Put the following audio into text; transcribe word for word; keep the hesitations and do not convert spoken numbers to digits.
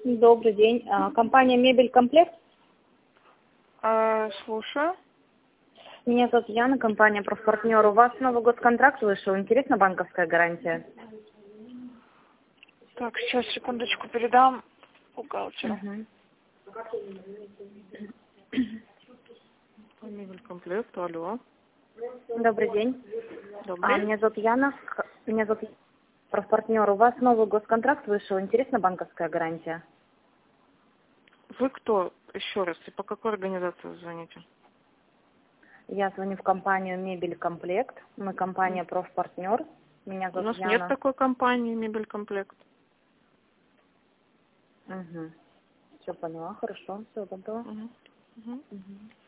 Добрый день. А, Компания «Мебель Комплект». А, слушаю. Меня зовут Яна, компания «Профпартнер». У вас Новый год контракт вышел. Интересна банковская гарантия? Так, сейчас, секундочку, передам бухгалтеру. Угу. Мебель комплект, алло. Добрый день. А, Добрый. меня зовут Яна. Х- Меня зовут «Профпартнер». У вас Новый год контракт вышел. Интересна банковская гарантия? Вы кто? Еще раз, и по какой организации вы звоните? Я звоню в компанию «Мебель Комплект». Мы компания «Профпартнер». Меня У зовут нас нет Яна. такой компании Мебель комплект. Угу. Все поняла, хорошо, все, доброго. Угу. Угу. Угу.